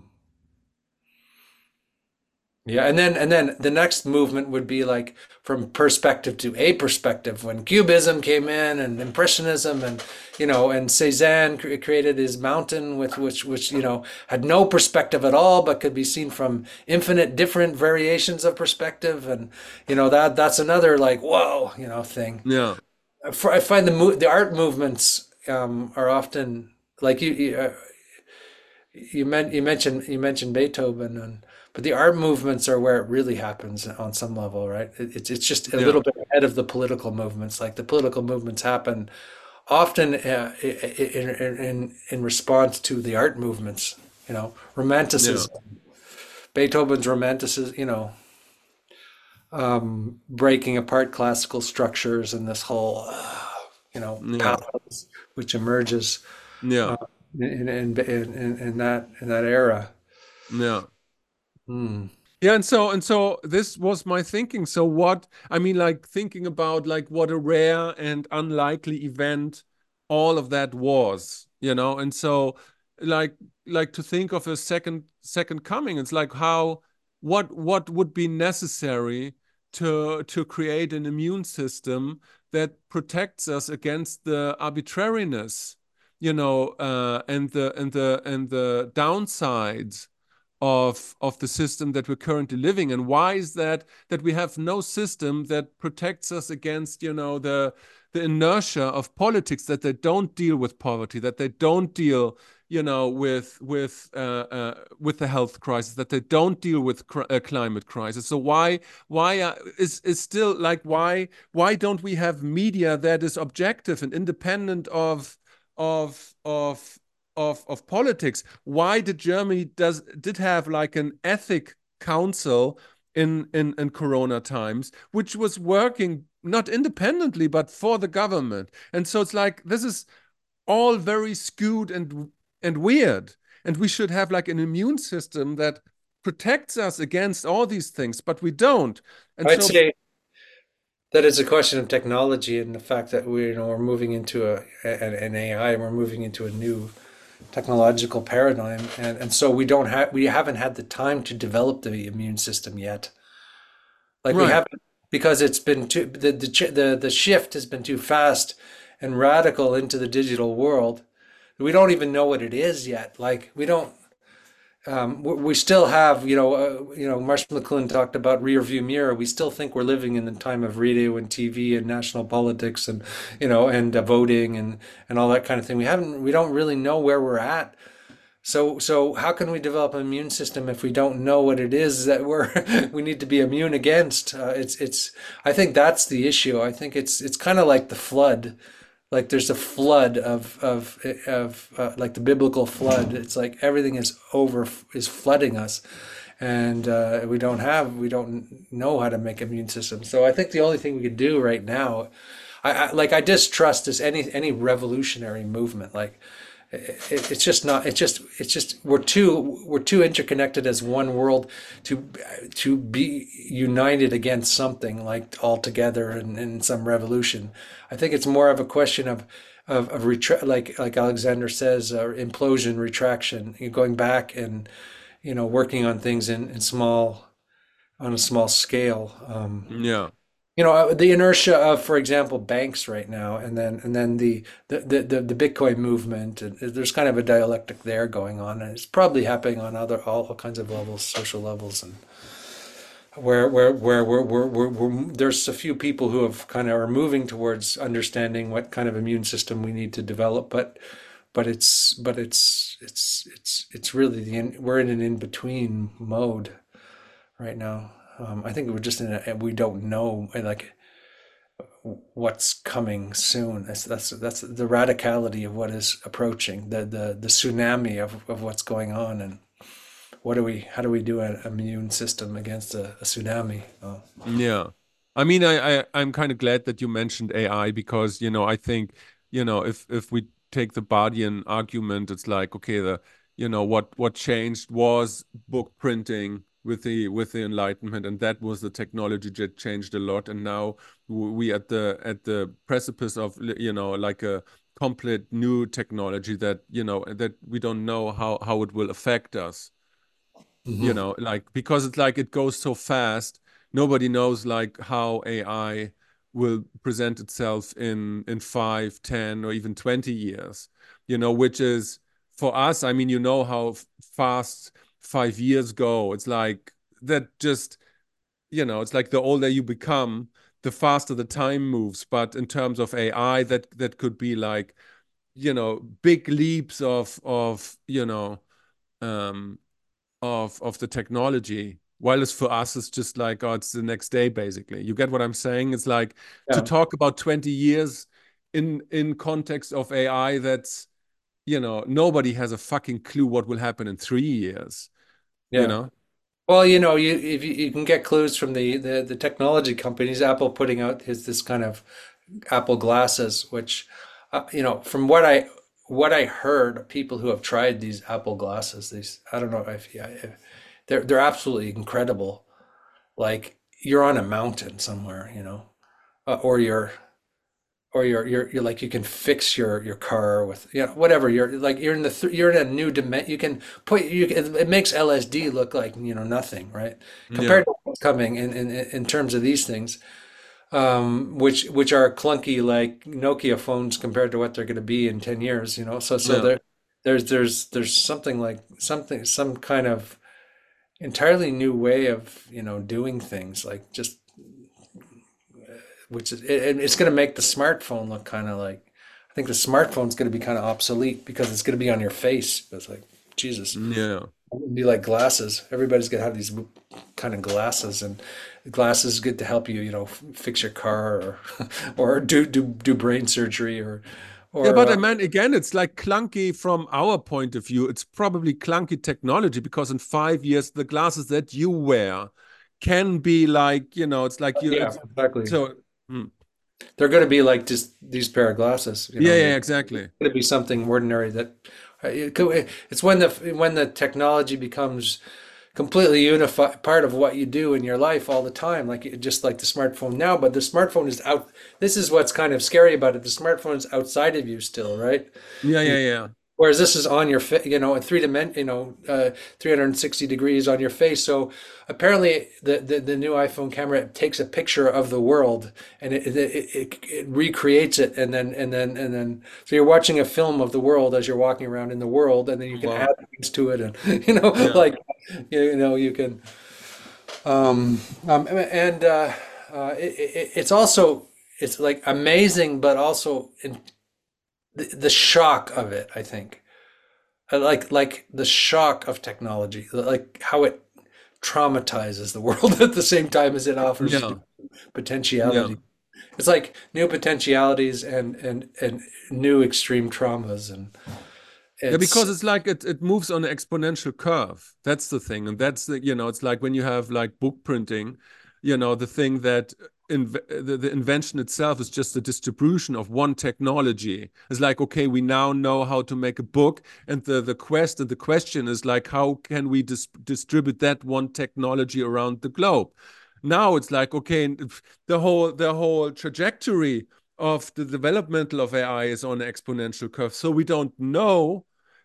Yeah, and then and then the next movement would be like from perspective to a perspective when Cubism came in and Impressionism and you know and Cézanne cre- created his mountain with which which you know had no perspective at all but could be seen from infinite different variations of perspective and you know that that's another like whoa you know thing. Yeah. For, I find the mo the art movements um, are often like you you, uh, you meant you mentioned you mentioned Beethoven and but the art movements are where it really happens on some level, right? It, it's it's just a Yeah. little bit ahead of the political movements. Like the political movements happen often uh, in, in in in response to the art movements. You know, Yeah. romanticism, Beethoven's romanticism. You know, um, breaking apart classical structures and this whole uh, you know Yeah. pathos which emerges Yeah. uh, in, in in in in that in that era. Yeah. Hmm. Yeah, and so and so this was my thinking. So what I mean, like thinking about like what a rare and unlikely event all of that was, you know, and so like like to think of a second second coming. It's like how what what would be necessary to to create an immune system that protects us against the arbitrariness, you know, uh, and the and the and the downsides of of the system that we're currently living in. Why is that that we have no system that protects us against, you know, the the inertia of politics, that they don't deal with poverty, that they don't deal, you know, with with uh, uh, with the health crisis, that they don't deal with cr uh, climate crisis. So why why uh, is is still like why why don't we have media that is objective and independent of of of of of politics? Why did Germany does did have like an ethic council in in in Corona times, which was working not independently but for the government? And so it's like this is all very skewed and and weird. And we should have like an immune system that protects us against all these things, but we don't. And I'd so, say that is a question of technology and the fact that we, you know, we're moving into a an, an A I, and we're moving into a new technological paradigm, and and so we don't have we haven't had the time to develop the immune system yet. Like we right. haven't, because it's been too the the the, the shift has been too fast and radical into the digital world. We don't even know what it is yet. Like we don't um, we still have, you know, uh, you know, Marshall McLuhan talked about rear view mirror. We still think we're living in the time of radio and T V and national politics and, you know, and uh, voting and and all that kind of thing. We haven't, we don't really know where we're at. So, so how can we develop an immune system if we don't know what it is that we're we need to be immune against? Uh, it's it's. I think that's the issue. I think it's it's kind of like the flood. Like there's a flood of of of uh, like the biblical flood. It's like everything is over is flooding us, and uh, we don't have we don't know how to make immune systems. So I think the only thing we could do right now, I, I like I distrust this any any revolutionary movement. Like it, it's just not it's just it's just we're too we're too interconnected as one world to to be united against something like all together in, in some revolution. I think it's more of a question of of, of retra- like like Alexander says, uh, implosion, retraction, going back and, you know, working on things in, in small on a small scale. Um, Yeah. you know, uh, the inertia of, for example, banks right now, and then and then the the the, the Bitcoin movement, and there's kind of a dialectic there going on, and it's probably happening on other all, all kinds of levels, social levels, and where where where we're, we're, we're, we're there's a few people who have kind of are moving towards understanding what kind of immune system we need to develop, but but it's but it's it's it's it's really the in, we're in an in between mode right now. Um, I think we're just in a we don't know like what's coming soon. That's that's that's the radicality of what is approaching, the the the tsunami of of what's going on, and what do we how do we do an immune system against a, a tsunami? Oh. Yeah. I mean, I, I I'm kind of glad that you mentioned A I because, you know, I think, you know, if if we take the Bardian argument, it's like, okay, the, you know, what what changed was book printing with the with the Enlightenment, and that was the technology that changed a lot. And now we at the at the precipice of, you know, like a complete new technology that, you know, that we don't know how how it will affect us, you Hmm. know, like because it's like it goes so fast. Nobody knows like how A I will present itself in in five, ten, or even twenty years, you know, which is for us, I mean, you know how f- fast five years go. It's like that just, you know, it's like the older you become, the faster the time moves. But in terms of A I, that that could be like, you know, big leaps of of, you know, um of of the technology, while it's for us it's just like, oh, it's the next day basically. You get what I'm saying? It's like to Yeah, talk about twenty years in in context of A I, that's, you know, nobody has a fucking clue what will happen in three years, you yeah. know. Well, you know, you if you, you can get clues from the, the the technology companies, Apple putting out his this kind of Apple glasses, which, uh, you know, from what I what I heard, people who have tried these Apple glasses, these I don't know if, yeah, if they're they're absolutely incredible. Like you're on a mountain somewhere, you know, uh, or you're or you're you're you're like you can fix your your car with, you know, whatever, you're like you're in the th you're in a new dimension. You can put you it, it makes L S D look like, you know, nothing, right? Yeah. Compared to what's coming in in in terms of these things, um, which which are clunky like Nokia phones compared to what they're going to be in ten years, you know. So so Yeah. there there's there's there's something like something some kind of entirely new way of, you know, doing things, like just which is it, it's going to make the smartphone look kind of like, I think the smartphone's going to be kind of obsolete because it's going to be on your face. It's like, Jesus, Yeah. it'll be like glasses. Everybody's going to have these kind of glasses, and glasses is good to help you, you know, f- fix your car or or do do do brain surgery or Yeah, or but I uh, mean, again, it's like clunky from our point of view. It's probably clunky technology because in five years, the glasses that you wear can be like, you know, it's like you, yeah, it's exactly. so, mm. They're going to be like just these pair of glasses, you Yeah, know. They're yeah, exactly. going to be something ordinary that uh, it could- it's when the when the technology becomes completely unified part of what you do in your life all the time, like just like the smartphone now. But the smartphone is out. This is what's kind of scary about it. The smartphone is outside of you still, right? Yeah, yeah, yeah. Whereas this is on your face, you know, in three dimen, you know, uh, three hundred sixty degrees on your face. So apparently, the, the the new iPhone camera takes a picture of the world and it, it it it recreates it, and then and then and then so you're watching a film of the world as you're walking around in the world, and then you can Wow. add things to it, and you know, Yeah. like you know, you can um um and uh, uh it, it, it's also it's like amazing, but also in the, the shock of it, I think. I like like the shock of technology, like how it traumatizes the world at the same time as it offers new Yeah. Yeah. potentiality. It's like new potentialities and and and new extreme traumas, and Yeah, it's because it's like it, it moves on an exponential curve. That's the thing. And that's the, you know, it's like when you have like book printing, you know, the thing that inv the, the invention itself is just a distribution of one technology. It's like, okay, we now know how to make a book. And the, the quest and the question is like, how can we dis distribute that one technology around the globe? Now it's like, okay, the whole the whole trajectory of the developmental of A I is on an exponential curve. So we don't know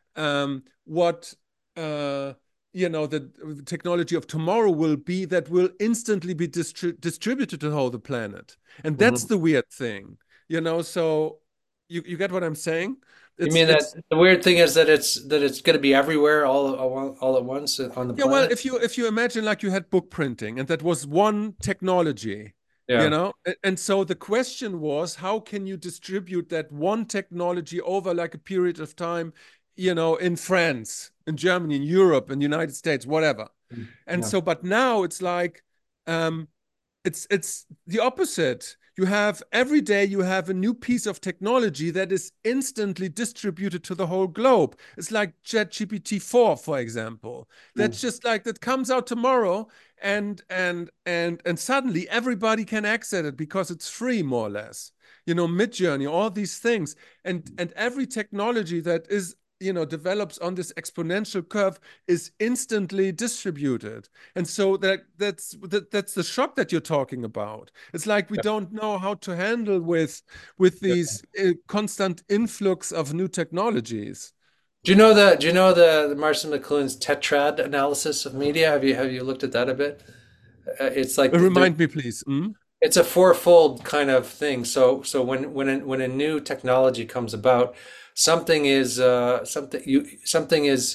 um, what uh, you know the technology of tomorrow will be that will instantly be distri distributed to the whole the planet, and that's Mhm. the weird thing, you know. So you you get what I'm saying? You It's mean that it's the weird thing is that it's that it's going to be everywhere all all all at once on the yeah. Well, planet? if you if you imagine like you had book printing and that was one technology. You Yeah. know, and so the question was, how can you distribute that one technology over like a period of time, you know, in France, in Germany, in Europe, in the United States, whatever. And Yeah. so, but now it's like, um, it's it's the opposite. You have every day you have a new piece of technology that is instantly distributed to the whole globe. It's like ChatGPT four, for example. Mm. That's just like that comes out tomorrow, and and and and suddenly everybody can access it because it's free, more or less. You know, Midjourney, all these things, and and every technology that is, you know, develops on this exponential curve is instantly distributed. And so that that's that, that's the shock that you're talking about. It's like we Yeah. don't know how to handle with with Yeah. these uh, constant influx of new technologies. Do you know the do you know the, the Martin McLuhan's tetrad analysis of media? Have you have you looked at that a bit? Uh, it's like Uh, there, remind me, please. Mm? it's a fourfold kind of thing. So so when when a, when a new technology comes about, something is uh, something you something is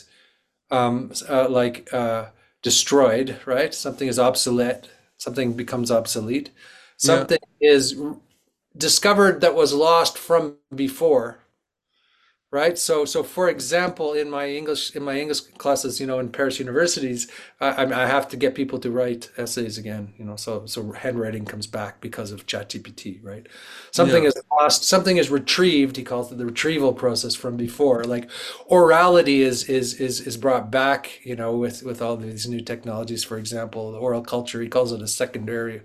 um, uh, like uh, destroyed, right? Something is obsolete. Something becomes obsolete. Yeah, Something is r- discovered that was lost from before, right? So, so for example, in my English in my English classes, you know, in Paris universities, I, I have to get people to write essays again. You know, so so handwriting comes back because of ChatGPT, right? Something yeah, is lost, something is retrieved. He calls it the retrieval process from before. Like orality is is is is brought back. You know, with with all these new technologies. For example, the oral culture. He calls it a secondary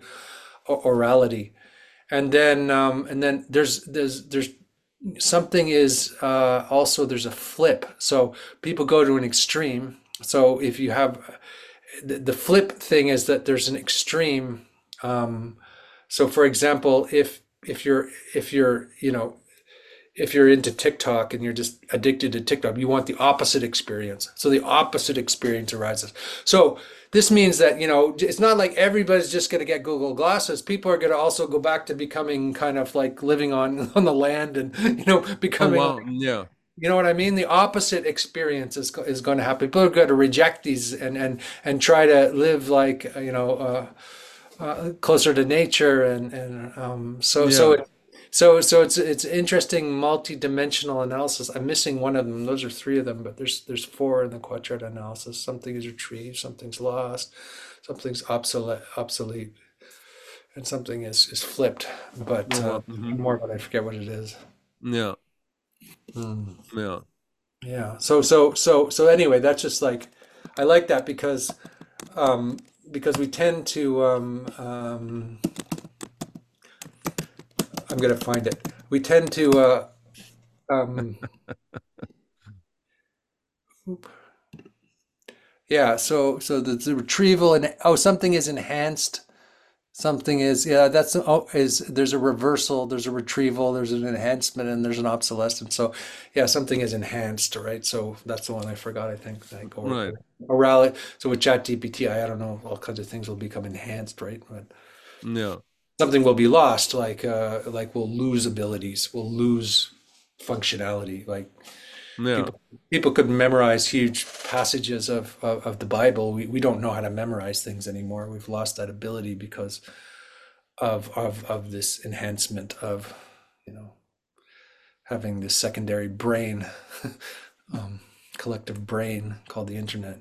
orality. And then um, and then there's there's there's something is uh, also there's a flip. So people go to an extreme. So if you have the, the flip thing is that there's an extreme. Um, so for example, if if you're if you're you know if you're into TikTok and you're just addicted to TikTok, you want the opposite experience. So the opposite experience arises. So this means that, you know, it's not like everybody's just going to get Google Glasses. People are going to also go back to becoming kind of like living on on the land and, you know, oh becoming like, wow, yeah, you know what I mean? The opposite experience is is going to happen. People are going to reject these and and and try to live like, you know, uh, uh, closer to nature and and um, so so yeah, it, So so it's it's interesting multi-dimensional analysis. I'm missing one of them. Those are three of them, but there's there's four in the quadrant analysis. Something is retrieved, something's lost, something's obsolete obsolete, and something is is flipped. But uh, Uh-huh. Hmm. more, but I forget what it is. Yeah, Hmm. yeah. Yeah. So so so so anyway, that's just like I like that because um because we tend to um um I'm gonna find it. We tend to uh um yeah, so so the, the retrieval and oh something is enhanced. Something is yeah, that's oh is there's a reversal, there's a retrieval, there's an enhancement, and there's an obsolescence. So yeah, something is enhanced, right? So that's the one I forgot, I think. Like or Right. or rally. So with ChatGPT, I, I don't know, all kinds of things will become enhanced, right? But Yeah, something will be lost, like uh like we'll lose abilities, we'll lose functionality. Like yeah. people people could memorize huge passages of, of, of the Bible. We we don't know how to memorize things anymore. We've lost that ability because of of of this enhancement of, you know, having this secondary brain, um, collective brain called the internet.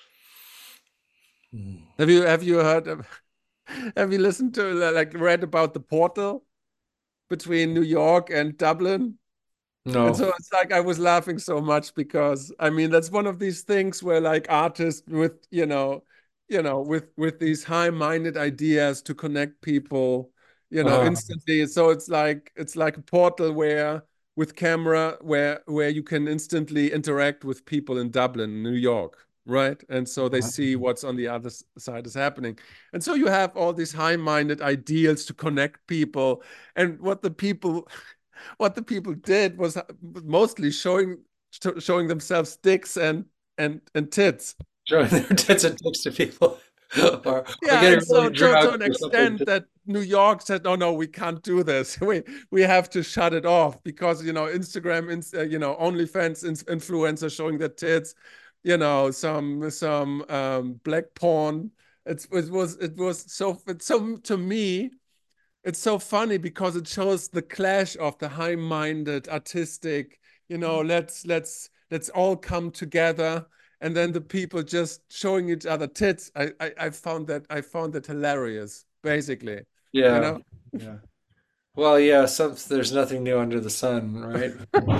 Mm. Have you have you heard of, have you listened to like read about the portal between New York and Dublin? And No. so it's like I was laughing so much because I mean that's one of these things where like artists with you know you know with with these high-minded ideas to connect people you know Uh, instantly. So it's like it's like a portal where with camera where where you can instantly interact with people in Dublin, New York, right? And so they see what's on the other side is happening. And so you have all these high-minded ideals to connect people. And what the people what the people did was mostly showing showing themselves dicks and and and tits. showing their tits and dicks to people, or or Yeah, getting and so really to to drunk an or something. extent that New York said, "Oh no, we can't do this. We we have to shut it off because you know Instagram, uh, you know OnlyFans influencers showing their tits, you know some some um, black porn. It's it was it was so it's so to me it's so funny because it shows the clash of the high-minded artistic you know let's let's let's all come together and then the people just showing each other tits. i i, I found that i found that hilarious basically you Yeah, know yeah. Well, yeah. Some there's nothing new under the sun, right?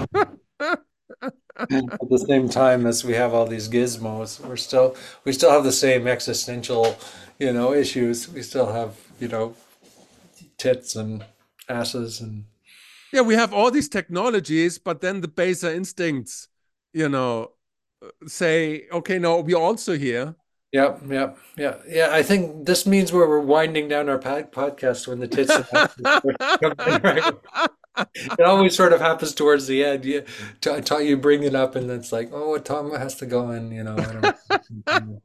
At the same time as we have all these gizmos, we're still we still have the same existential, you know, issues. We still have, you know, tits and asses and yeah, we have all these technologies but then the baser instincts you know say okay, no, we're also here. yep, yep, yeah, yeah. I think this means where we're winding down our pod podcast when the tits and asses come in, right? It always sort of happens towards the end. You, t- t- you bring it up, and it's like, oh, Tom has to go and you know, I don't know,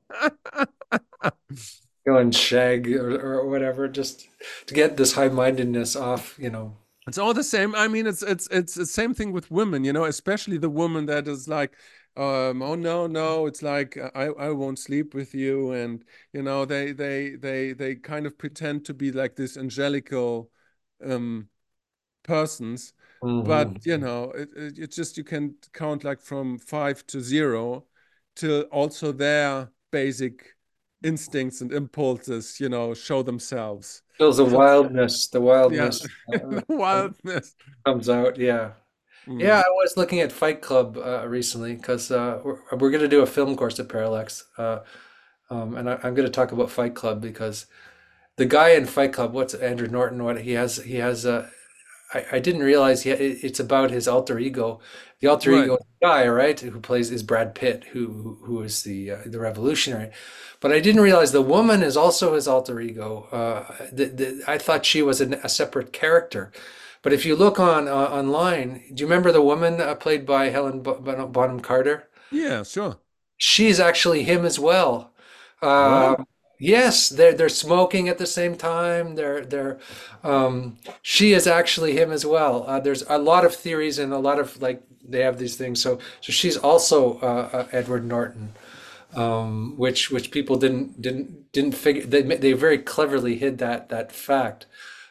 go and shag or, or whatever, just to get this high-mindedness off, you know. It's all the same. I mean, it's it's it's the same thing with women, you know, especially the woman that is like, um, oh no, no, it's like I I won't sleep with you, and you know, they they they they kind of pretend to be like this angelical um persons, but Hmm. you know, it, it it's just you can count like from five to zero till also their basic instincts and impulses, you know, show themselves. Feels the So wildness, the yeah, wildness uh, the wildness. comes out. Yeah. Yeah, Mm. I was looking at Fight Club uh, recently because uh, we're, we're going to do a film course at Parallax. Uh, um, and I, I'm going to talk about Fight Club because the guy in Fight Club, what's Andrew Norton, what he has, he has a, I, I didn't realize he, it- it's about his alter ego. The alter Right. ego guy, right, who plays is Brad Pitt, who who is the uh, the revolutionary. But I didn't realize the woman is also his alter ego. Uh, the, the, I thought she was an, a separate character. But if you look on uh, online, do you remember the woman uh, played by Helen Bo- Bonham Carter? Yeah, sure. She's actually him as well. What? Um, yes, they're they're smoking at the same time. They're they're um, she is actually him as well. Uh, there's a lot of theories and a lot of like they have these things. So so she's also uh, uh, Edward Norton, um, which which people didn't didn't didn't figure. They they very cleverly hid that that fact.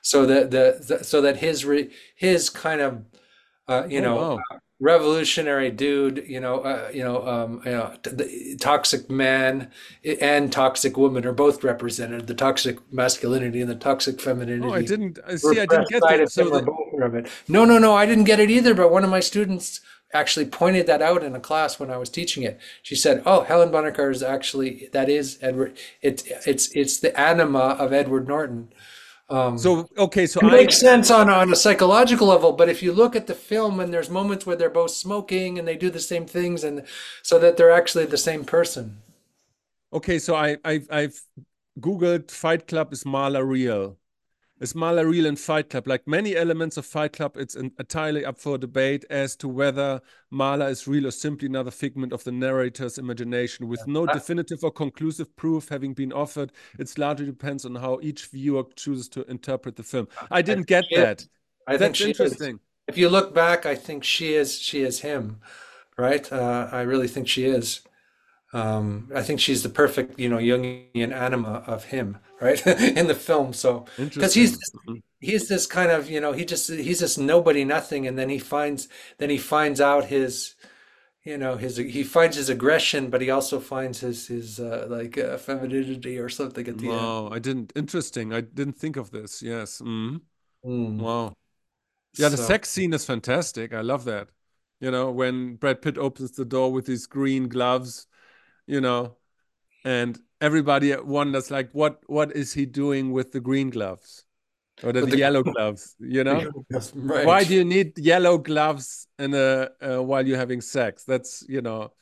so that the, the so that his re, his kind of uh, you Oh know wow. revolutionary dude, you know, uh, you know, um, you know, the toxic man and toxic woman are both represented. The toxic masculinity and the toxic Oh, I femininity, didn't I see I didn't repressed get side that. of So him, are the both of it. No, no, no, I didn't get it either. But one of my students actually pointed that out in a class when I was teaching it. She said, "Oh, Helen Bonner Carter is actually that is Edward. It's it's it's the anima of Edward Norton." Um, so okay, so it I makes sense on, on a psychological level, but if you look at the film and there's moments where they're both smoking and they do the same things, and so that they're actually the same person. okay, so I I've I've Googled Fight Club, is Marla real? Is Marla real in Fight Club? Like many elements of Fight Club, it's entirely up for debate as to whether Marla is real or simply another figment of the narrator's imagination. With no I, definitive or conclusive proof having been offered, it largely depends on how each viewer chooses to interpret the film. I I didn't think get she is. that. I think That's she is. interesting. If you look back, I think she is. She is him, right? Uh, I really think she is. Um, I think she's the perfect, you know, Jungian anima of him, right, in the film. So, because he's Interesting. Mhm. he's this kind of, you know, he just he's just nobody, nothing, and then he finds then he finds out his, you know, his he finds his aggression, but he also finds his his uh, like uh, femininity or something at the end. Wow, I didn't. Interesting. I didn't think of this. Yes. Mhm. Mm. Wow. Yeah, the So sex scene is fantastic. I love that. You know, when Brad Pitt opens the door with his green gloves, you know, and everybody wonders like what what is he doing with the green gloves or the with the yellow gloves, you know? Why do right. you need yellow gloves in a uh, while you're having sex? That's, you know.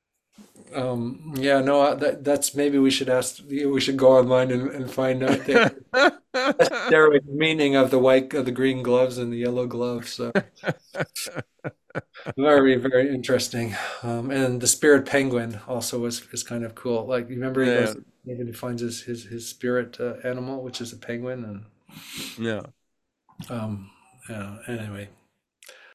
Um, yeah, no, uh, that that's maybe we should ask. We should go online and, and find out the steroid meaning of the white, of the green gloves and the yellow gloves. So very, very interesting. Um, and the spirit penguin also is is kind of cool. Like you remember he Yeah, goes, he finds his his his spirit uh, animal, which is a penguin, and yeah. um, yeah. Anyway,